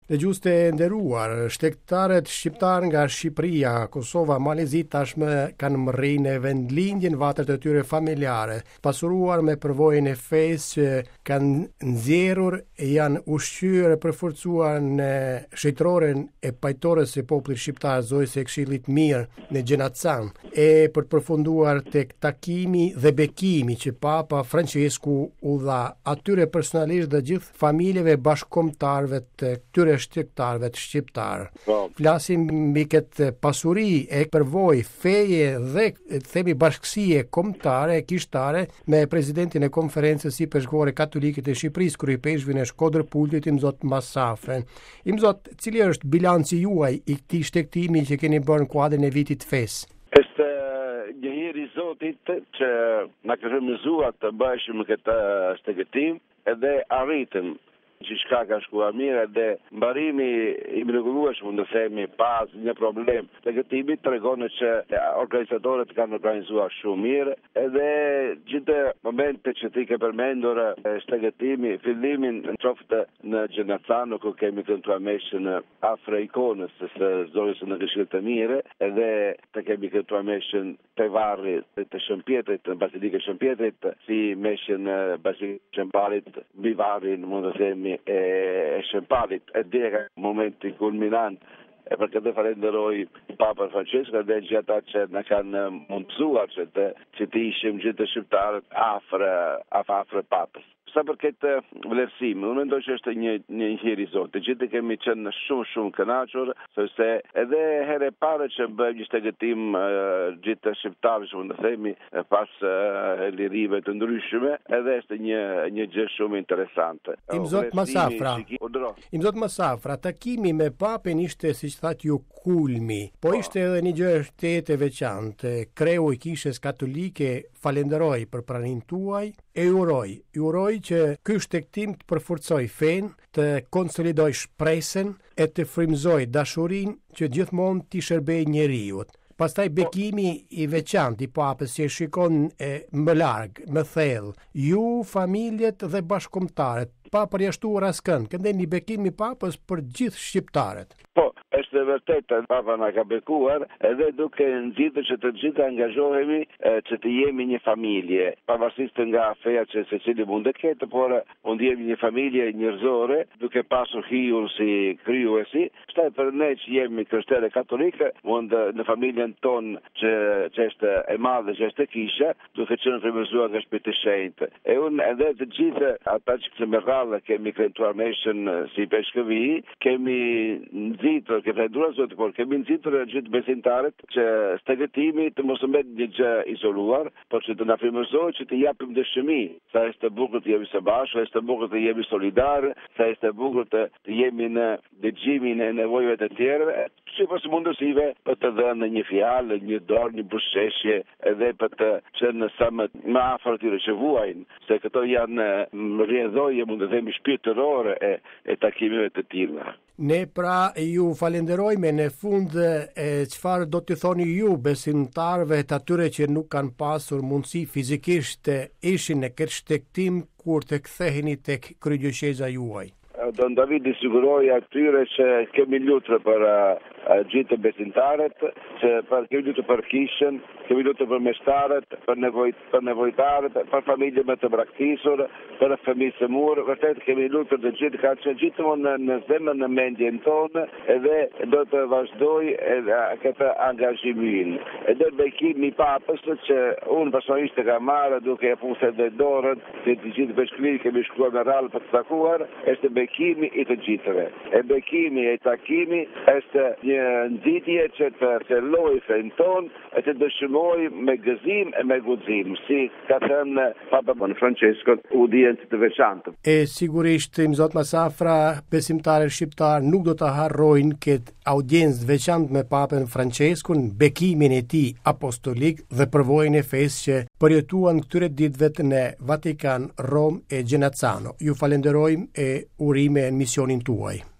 Dëgjues të nderuar, shtektarët shqiptar nga Shqipëria, Kosova, Malezi tashmë kanë mërrinë në vendlindjen vatret e tyre familjare, pasuruar me përvojën e fesë që kanë nxjerrur e janë ushqyer e përforcuar në shëjtroren e pajtores e popullit shqiptar, zojës e Këshillit Mirë në Xhenacan, e për të përfunduar tek takimi dhe bekimi që Papa Francesku u dha atyre personalisht dhe gjithë familjeve bashkëkombëtarëve të këtyre shtektarëve të shqiptar. Flasim mbi këtë pasuri e përvojë feje dhe themi bashkësie kombëtare kishtare me presidentin e konferencës sipërshkore katolike të Shqipërisë, kryepeshvin e Shkodër Pultit, Imzot Masafre. Imzot, cili është bilanci juaj i këtij shtektimi që keni bërë në kuadrin e vitit fesë? Është një hir i Zotit që na ka rëmëzuar të bashkë me këtë shtegëtim edhe arritëm që shka ka shkuar mirë dhe mbarimi i mrekullueshëm, mund të themi, pas një problem të këtimit tregon që organizatorët kanë organizuar shumë mirë edhe gjithë momentet që ti ke përmendur shtegëtimi, fillimin në qoftë në Xhenacano ku kemi këntuar meshën afër ikonës së zonës në Këshillit të Mirë edhe të kemi këntuar meshën te varri të Shëmpjetrit, në Bazilikën e Shëmpjetrit, si meshën Bazilikën Shëmpalit, mbi varrin, mund të themi, e Shëmpalit, e dera momenti kulminant. E për këtë falenderoj Papa Francesco dhe gjithë ata që na kanë mundësuar që të ishim gjithë shqiptarët afër Papës. Sa për këtë vlerësim, unë mendoj që është një hir i Zotit. Gjithë kemi qenë shumë kënaqur, sepse edhe herë e parë që bëjmë një shtegëtim gjithë shqiptarësh, mund të themi, pas lirive të ndryshme, edhe është një gjë shumë interesante. Imzot Masafra, takimi me Papën ishte, siç thatë ju, kulmi, po ishte edhe një gjë shtete veçantë. Kreu i Kishës Katolike falenderoj për praninë tuaj e uroj që ky shtegtim të përforcoj fenë, të konsolidoj shpresën e të frymëzoj dashurinë që gjithmonë t'i shërbej njeriut. Pastaj bekimi i veçantë i Papës që shikon më larg, më thellë, ju, familjet dhe bashkëkombëtarët, pa përjashtuar askën, këndeni bekim i Papës për gjithë shqiptarët. Po, është vërtet Papa na ka bekuar edhe duke nxitur që të gjithë angazhohemi që të jemi një familje, pavarësisht nga feja që secili mund të ketë, por mund jemi një familje njerëzore, duke pasur hiun si krijuesi. Shtaj për ne që jemi krishterë katolike, mund në familjen tonë që është e madhe, që është e Kisha, duke qenë frymëzuar nga Shpirti i Shenjtë. E unë edhe të gjithë ata që me radhë kemi këntuar meshën si peshkëvi, kemi nxitur por kemi nxitur gjithë besimtarët që shtegëtimi të mos mbet një gjë izoluar, por që të na frymëzojë, që të japim dëshmi, sa është e bukur të jemi së bashku, sa është e bukur të jemi solidarë, sa është e bukur të jemi në dëgjimin e nevojave të tjerëve, sipas mundësive për të dhënë një fjalë, një dorë, një buzëqeshje, edhe për të qenë sa më afër tyre që vuajnë, se këto janë rrjedhoje, mund të themi, shpirtërore e takimeve të tilla. Ne pra ju falenderojmë në fund çfarë do t'i thoni ju besimtarëve të atyre që nuk kanë pasur mundësi fizikisht ishin në këtë shtegtim kur të ktheheni tek kryegjyshtëza juaj. Don David i siguroj atyre që kemi lutur për gjithë besimtarët, që kemi lutur për Kishën, kemi lutur për meshtarët, për nevojtarët, për familje me të braktisur, për fëmijë të murë. Vërtet kemi lutur të gjithë, ka që gjithmonë në zemrën, në mendjen tonë, edhe do të vazhdoj këtë angazhimin. Edhe bekimi i Papës që unë personalisht e kam marrë duke e pusë edhe dorën, se të gjithë bashkëmirë kemi shkuar në radhë për të takuar, është bekimi i të gjithëve. E bekimi e takimi është një nxitje që të thelloj fen ton e të dëshmoj me gëzim e me guxim, si ka thënë Papa Francesco, udhëheqës të veçantë. E sigurisht, Imzot Masafra, besimtarët shqiptar nuk do të harrojnë këtë audiencë të veçantë me Papën Franceskun, bekimin e tij apostolik dhe përvojën e fesë që përjetuan këtyre ditëve në Vatikan, Rom e Xhenacano. Ju falenderojmë e urime në misionin tuaj.